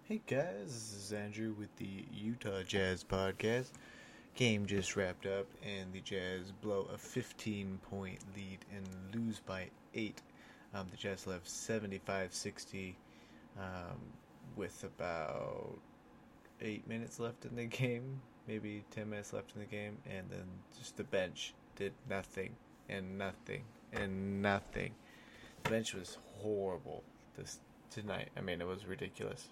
Hey guys, this is Andrew with the Utah Jazz podcast. Game just wrapped up, and the Jazz blow a 15-point lead and lose by 8. The Jazz left 75-60 um, with about 8 minutes left in the game, maybe 10 minutes left in the game, and then just the bench did nothing and nothing and nothing. The bench was horrible tonight. I mean, it was ridiculous.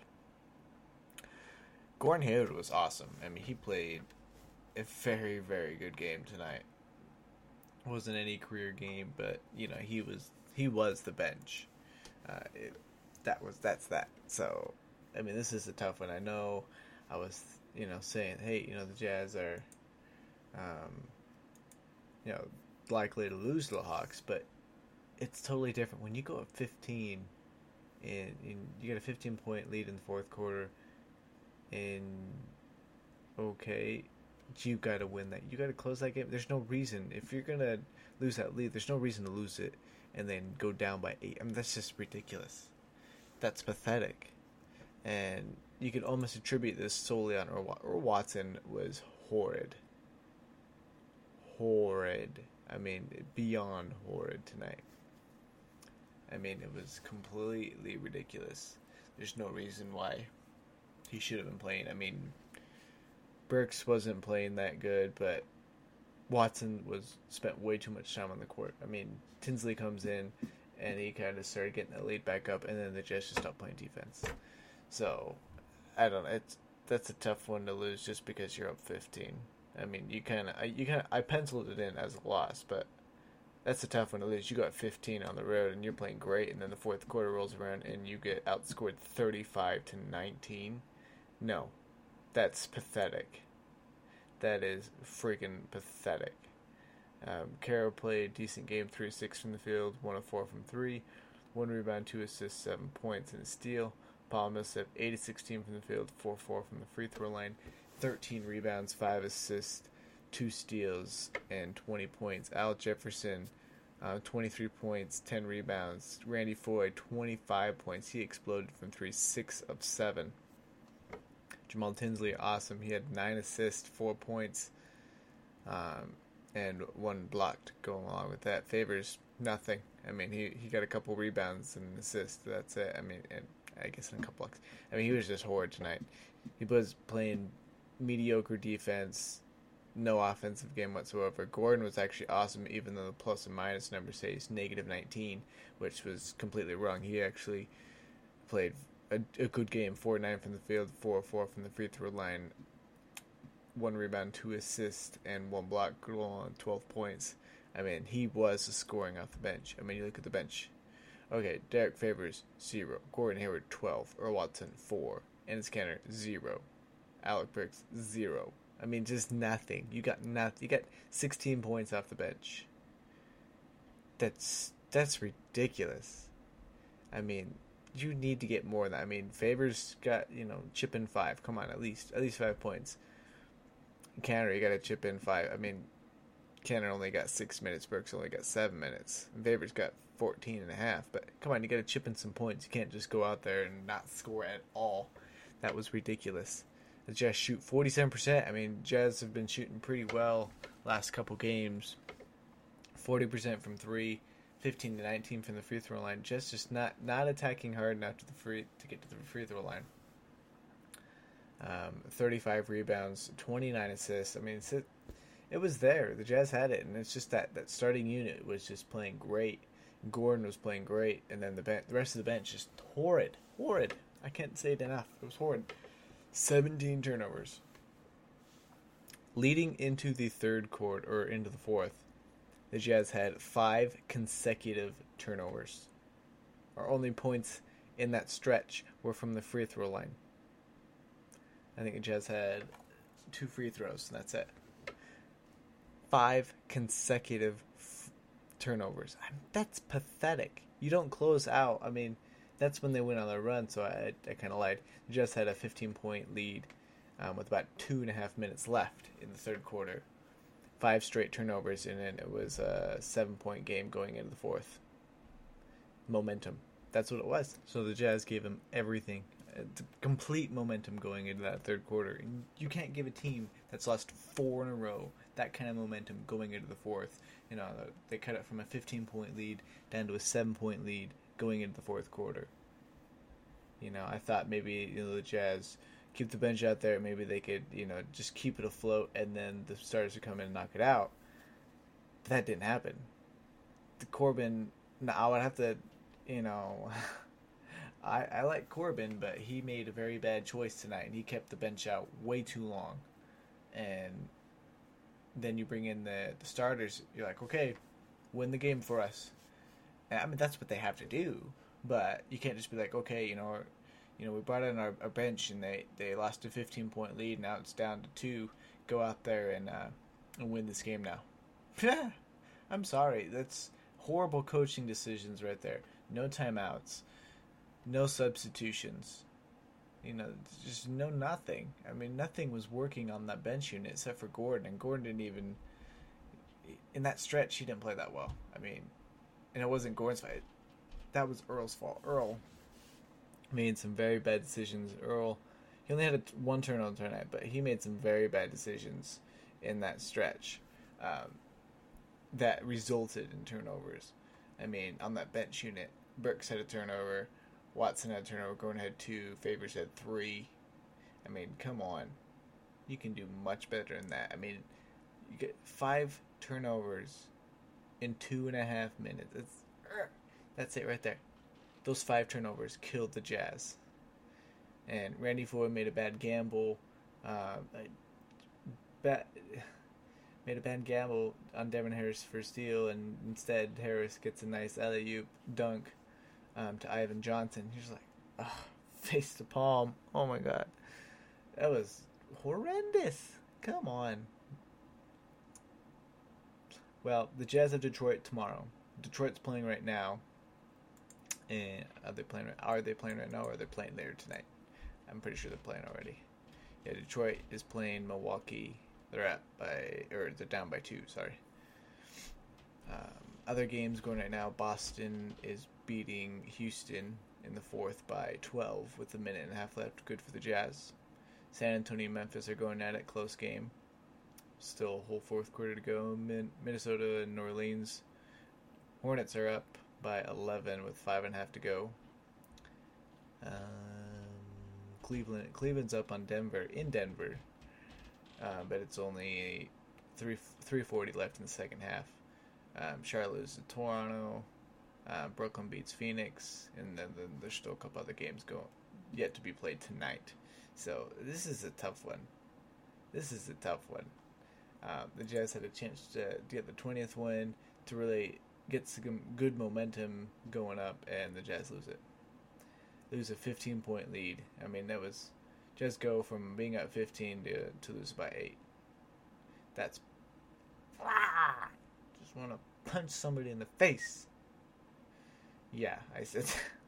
Gordon Hayward was awesome. I mean, he played a very, very good game tonight. It wasn't any career game, but he was the bench. That's that. So, I mean, this is a tough one. I know I was saying, hey, the Jazz are um, you know likely to lose to the Hawks, but it's totally different when you go up 15 and you get a 15-point lead in the fourth quarter. And okay, you got to win that. You got to close that game. There's no reason, if you're gonna lose that lead, there's no reason to lose it and then go down by 8. I mean, that's just ridiculous. That's pathetic. And you could almost attribute this solely on Earl Watson was horrid. Horrid. I mean, beyond horrid tonight. I mean, it was completely ridiculous. There's no reason why he should have been playing. I mean, Burks wasn't playing that good, but Watson spent way too much time on the court. I mean, Tinsley comes in and he kind of started getting the lead back up, and then the Jazz just stopped playing defense. So I don't know. That's a tough one to lose just because you're up 15. I mean, I penciled it in as a loss, but that's a tough one to lose. You got 15 on the road and you're playing great, and then the fourth quarter rolls around and you get outscored 35-19. No, that's pathetic. That is freaking pathetic. Caro played a decent game, 3-6 from the field, 1 of 4 from 3, 1 rebound, 2 assists, 7 points, and a steal. Paul Millsap, 8-16 from the field, 4-4 from the free throw line, 13 rebounds, 5 assists, 2 steals, and 20 points. Al Jefferson, 23 points, 10 rebounds. Randy Foye, 25 points. He exploded from 3, 6 of 7. Jamal Tinsley, awesome. He had 9 assists, 4 points, and 1 blocked going along with that. Favors, nothing. I mean, he got a couple rebounds and an assist. That's it. I mean, and I guess in a couple blocks. I mean, he was just horrid tonight. He was playing mediocre defense, no offensive game whatsoever. Gordon was actually awesome, even though the plus and minus number says -19, which was completely wrong. He actually played a good game, 4-9 from the field, 4-4 from the free throw line, 1 rebound, 2 assists, and 1 block, on 12 points. I mean, he was scoring off the bench. I mean, you look at the bench. Okay, Derek Favors, 0. Gordon Hayward, 12. Earl Watson, 4. Enes Kanter, 0. Alec Burks, 0. I mean, just nothing. You got nothing. You got 16 points off the bench. That's ridiculous. I mean, you need to get more than that. I mean, Favors got, chip in 5. Come on, at least 5 points. Kanter, you got to chip in 5. I mean, Kanter only got 6 minutes. Burks only got 7 minutes. And Favors got 14 and a half. But come on, you got to chip in some points. You can't just go out there and not score at all. That was ridiculous. The Jazz shoot 47%. I mean, Jazz have been shooting pretty well last couple games. 40% from 3. 15-19 from the free throw line. Just not attacking hard enough to get to the free throw line. 35 rebounds, 29 assists. I mean, it was there. The Jazz had it, and it's just that starting unit was just playing great. Gordon was playing great, and then the rest of the bench just horrid. I can't say it enough. It was horrid. 17 turnovers. Leading into the third quarter, or into the fourth, the Jazz had 5 consecutive turnovers. Our only points in that stretch were from the free throw line. I think the Jazz had 2 free throws, and that's it. 5 consecutive turnovers. That's pathetic. You don't close out. I mean, that's when they went on their run, so I kind of lied. The Jazz had a 15-point lead with about 2.5 minutes left in the third quarter. 5 straight turnovers, and then it was a 7-point game going into the fourth. Momentum. That's what it was. So the Jazz gave him everything. complete momentum going into that third quarter. And you can't give a team that's lost 4 in a row that kind of momentum going into the fourth. You know, they cut it from a 15-point lead down to a 7-point lead going into the fourth quarter. You know, I thought maybe, you know, the Jazz keep the bench out there. Maybe they could, you know, just keep it afloat, and then the starters would come in and knock it out. But that didn't happen. The Corbin, I would have to, you know, I like Corbin, but he made a very bad choice tonight, and he kept the bench out way too long. And then you bring in the starters. You're like, okay, win the game for us. And, I mean, that's what they have to do. But you can't just be like, okay, you know, we brought in our bench and they lost a 15-point lead. Now it's down to 2. Go out there and win this game now. I'm sorry. That's horrible coaching decisions right there. No timeouts. No substitutions. You know, just no nothing. I mean, nothing was working on that bench unit except for Gordon. And Gordon didn't even... In that stretch, he didn't play that well. I mean, and it wasn't Gordon's fault. That was Earl's fault. Earl made some very bad decisions. Earl, he only had one turnover tonight, but he made some very bad decisions in that stretch that resulted in turnovers. I mean, on that bench unit, Burks had a turnover, Watson had a turnover, Gordon had 2, Favors had 3. I mean, come on. You can do much better than that. I mean, you get 5 turnovers in 2.5 minutes. That's it right there. Those 5 turnovers killed the Jazz. And Randy Floyd made a bad gamble. Made a bad gamble on Devin Harris for steal, and instead Harris gets a nice alley-oop dunk to Ivan Johnson. He's like, face to palm. Oh my god. That was horrendous. Come on. Well, the Jazz have Detroit tomorrow. Detroit's playing right now. And are they playing right now, or are they playing later tonight? I'm pretty sure they're playing already. Yeah, Detroit is playing Milwaukee. They're down by 2. Sorry. Other games going right now. Boston is beating Houston in the fourth by 12 with a minute and a half left. Good for the Jazz. San Antonio and Memphis are going at it. Close game. Still a whole fourth quarter to go. Minnesota and New Orleans. Hornets are up by 11 with 5.5 to go. Cleveland's up on Denver in Denver, but it's only 3:40 left in the second half. Charlotte loses to Toronto. Brooklyn beats Phoenix, and then there's still a couple other games yet to be played tonight. So this is a tough one. The Jazz had a chance to get the 20th win to really get some good momentum going up, and the Jazz lose it. Lose a 15-point lead. I mean, that was just go from being up 15 to lose by 8. That's just want to punch somebody in the face. Yeah, I said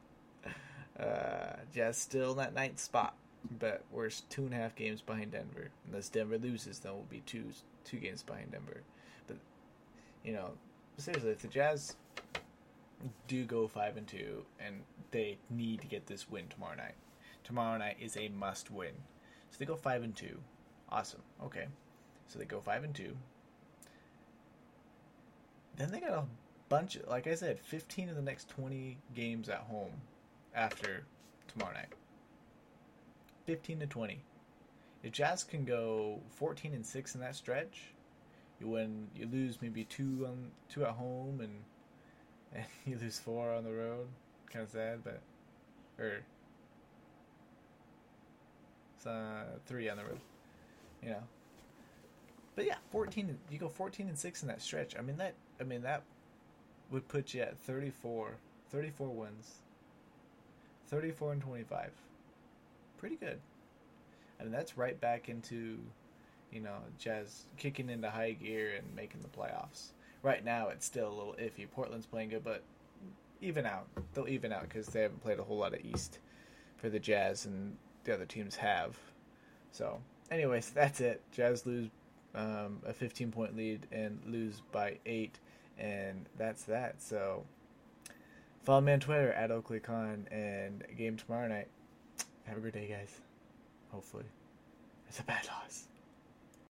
Jazz still in that 9th spot, but we're 2.5 games behind Denver. Unless Denver loses, then we'll be two games behind Denver. But you know, seriously, if the Jazz do go 5-2, and they need to get this win tomorrow night. Tomorrow night is a must win. So they go 5-2. Awesome. Okay. So they go 5-2. Then they got a bunch of, like I said, 15 of the next 20 games at home after tomorrow night. 15 to 20. If Jazz can go 14-6 in that stretch, you lose maybe 2 at home, and you lose 4 on the road. Kind of sad, but 3 on the road, you know. But yeah, 14. You go 14-6 in that stretch. I mean that would put you at 34 wins, 34-25. Pretty good. I mean, that's right back into, you know, Jazz kicking into high gear and making the playoffs. Right now, it's still a little iffy. Portland's playing good, but they'll even out because they haven't played a whole lot of East for the Jazz, and the other teams have. So, anyways, that's it. Jazz lose a 15-point lead and lose by 8, and that's that. So, follow me on Twitter at OakleyCon, and game tomorrow night. Have a good day, guys. Hopefully, it's a bad loss.